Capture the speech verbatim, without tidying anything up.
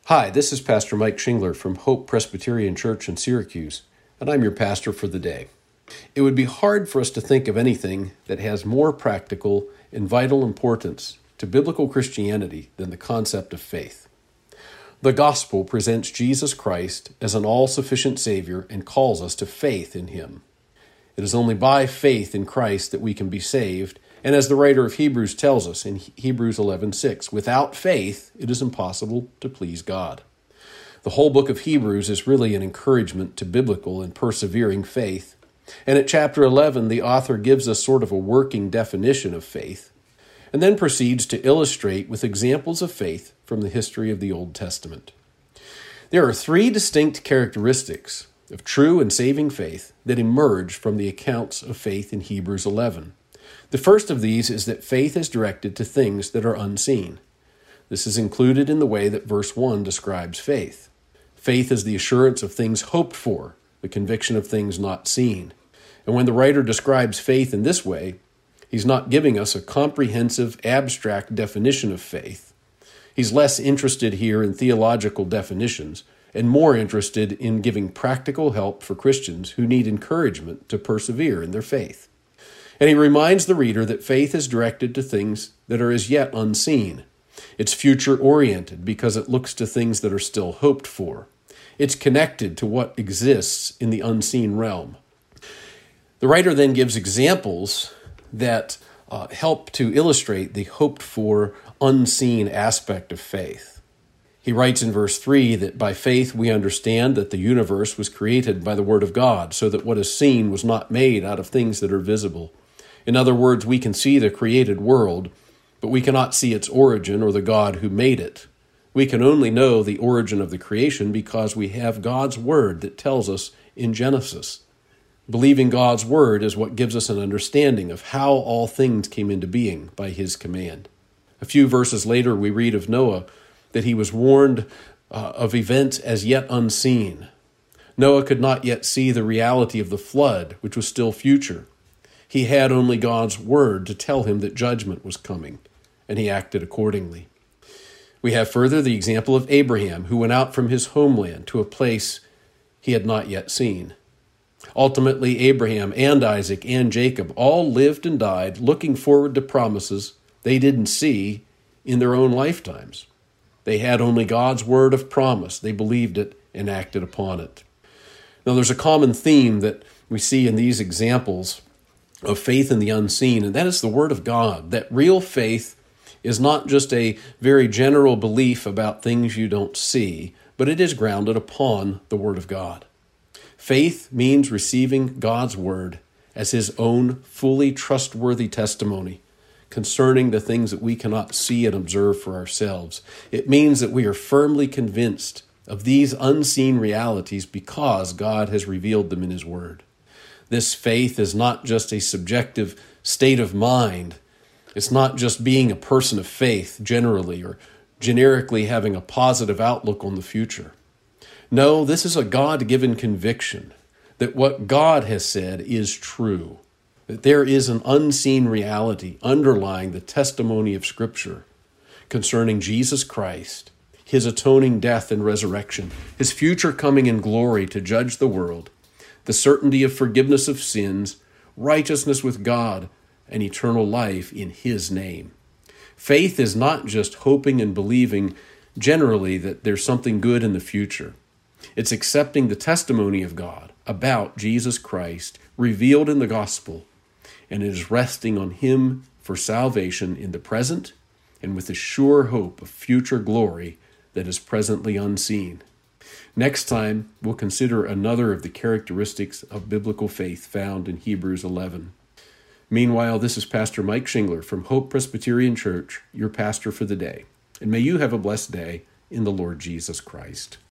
Hi, this is Pastor Mike Shingler from Hope Presbyterian Church in Syracuse, and I'm your pastor for the day. It would be hard for us to think of anything that has more practical and vital importance to biblical Christianity than the concept of faith. The gospel presents Jesus Christ as an all-sufficient Savior and calls us to faith in Him. It is only by faith in Christ that we can be saved, and as the writer of Hebrews tells us in Hebrews eleven six, without faith it is impossible to please God. The whole book of Hebrews is really an encouragement to biblical and persevering faith, and at chapter eleven the author gives us sort of a working definition of faith, and then proceeds to illustrate with examples of faith from the history of the Old Testament. There are three distinct characteristics of true and saving faith that emerge from the accounts of faith in Hebrews eleven. The first of these is that faith is directed to things that are unseen. This is included in the way that verse one describes faith. Faith is the assurance of things hoped for, the conviction of things not seen. And when the writer describes faith in this way, he's not giving us a comprehensive, abstract definition of faith. He's less interested here in theological definitions and more interested in giving practical help for Christians who need encouragement to persevere in their faith. And he reminds the reader that faith is directed to things that are as yet unseen. It's future-oriented because it looks to things that are still hoped for. It's connected to what exists in the unseen realm. The writer then gives examples that uh, help to illustrate the hoped-for, unseen aspect of faith. He writes in verse three that by faith we understand that the universe was created by the Word of God, so that what is seen was not made out of things that are visible. In other words, we can see the created world, but we cannot see its origin or the God who made it. We can only know the origin of the creation because we have God's Word that tells us in Genesis. Believing God's Word is what gives us an understanding of how all things came into being by His command. A few verses later, we read of Noah that he was warned uh, of events as yet unseen. Noah could not yet see the reality of the flood, which was still future. He had only God's Word to tell him that judgment was coming, and he acted accordingly. We have further the example of Abraham, who went out from his homeland to a place he had not yet seen. Ultimately, Abraham and Isaac and Jacob all lived and died looking forward to promises they didn't see in their own lifetimes. They had only God's word of promise. They believed it and acted upon it. Now, there's a common theme that we see in these examples of faith in the unseen, and that is the Word of God, that real faith is not just a very general belief about things you don't see, but it is grounded upon the Word of God. Faith means receiving God's Word as His own fully trustworthy testimony concerning the things that we cannot see and observe for ourselves. It means that we are firmly convinced of these unseen realities because God has revealed them in His Word. This faith is not just a subjective state of mind. It's not just being a person of faith generally or generically having a positive outlook on the future. No, this is a God-given conviction that what God has said is true, that there is an unseen reality underlying the testimony of Scripture concerning Jesus Christ, His atoning death and resurrection, His future coming in glory to judge the world, the certainty of forgiveness of sins, righteousness with God, and eternal life in His name. Faith is not just hoping and believing generally that there's something good in the future. It's accepting the testimony of God about Jesus Christ revealed in the gospel, and it is resting on Him for salvation in the present and with a sure hope of future glory that is presently unseen. Next time, we'll consider another of the characteristics of biblical faith found in Hebrews eleven. Meanwhile, this is Pastor Mike Shingler from Hope Presbyterian Church, your pastor for the day. And may you have a blessed day in the Lord Jesus Christ.